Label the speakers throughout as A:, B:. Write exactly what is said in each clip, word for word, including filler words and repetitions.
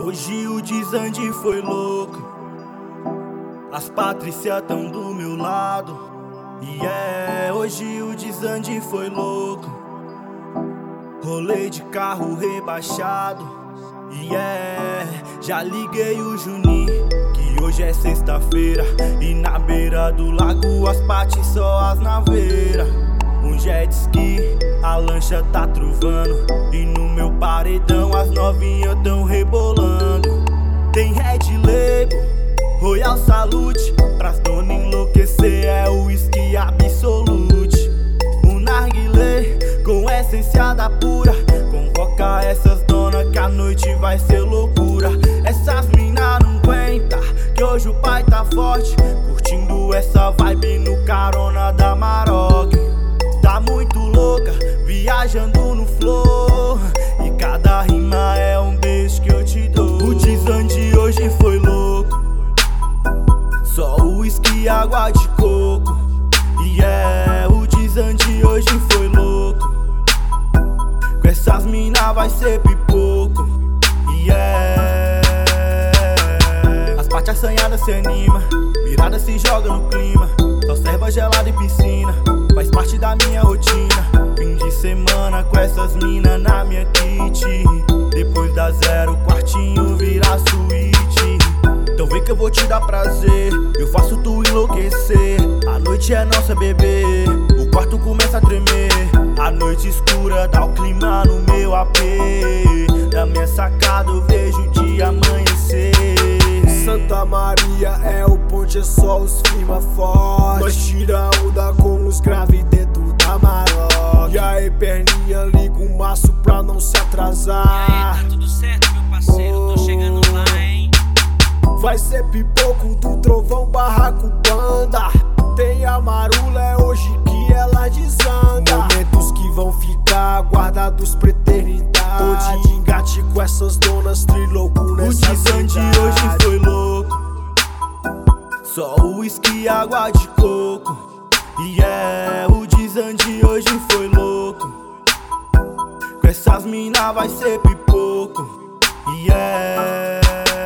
A: Hoje o desande foi louco, as Patrícia tão do meu lado. E é, hoje o desande foi louco, rolei de carro rebaixado. E é, já liguei o Juninho, que hoje é sexta-feira, e na beira do lago as patis só as naveiras. Um jet ski, a lancha tá truvando, e no meu paredão as novinhas tão rebolando. Tem Red Label, Royal Salute, pras dona enlouquecer é o whisky absolute. Um narguilé com essência da pura, convoca essas donas que a noite vai ser loucura. Essas mina não aguenta, que hoje o pai tá forte, curtindo essa vibe no carona da Maroc. Tá muito louca, viajando no flow, e cada rima é um beijo que eu te dou. O desande hoje foi louco, só uísque e água de coco. E é, o desande hoje foi louco, com essas mina vai ser pipoco. E é, as partes assanhadas se anima, virada se joga no clima, só serva gelada e piscina, faz parte da minha rotina. Fim de semana com essas mina na minha kit, depois da zero, quartinho vira suíte. Então vem que eu vou te dar prazer, eu faço tu enlouquecer. A noite é nossa, bebê, o quarto começa a tremer. A noite escura dá o clima no meu A P, da minha sacada eu vejo o dia amanhecer.
B: Santa Maria é o ponte, é só os firma forte. Nós tira onda com os graves dentro da Maroc. E aí, perninha, liga o maço pra não se atrasar.
C: E aí, tá tudo certo, meu parceiro, tô chegando lá, hein?
B: Vai ser pipoco do trovão, barraco, banda. Tem a marula, é hoje que ela desanda. Momentos que vão ficar guardados pra eternidade. Tô de engate com essas donas trilouco nessa
A: O desande
B: cidade.
A: hoje foi louco, só uísque e água de coco. E é, o desande hoje foi louco, com essas mina vai ser pipoco. E é,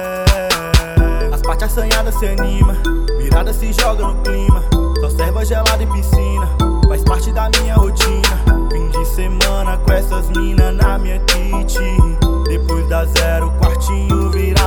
A: as partes assanhadas se anima, virada se joga no clima, só serva gelada e piscina, faz parte da minha rotina. Fim de semana com essas mina na minha kit, depois da zero, quartinho vira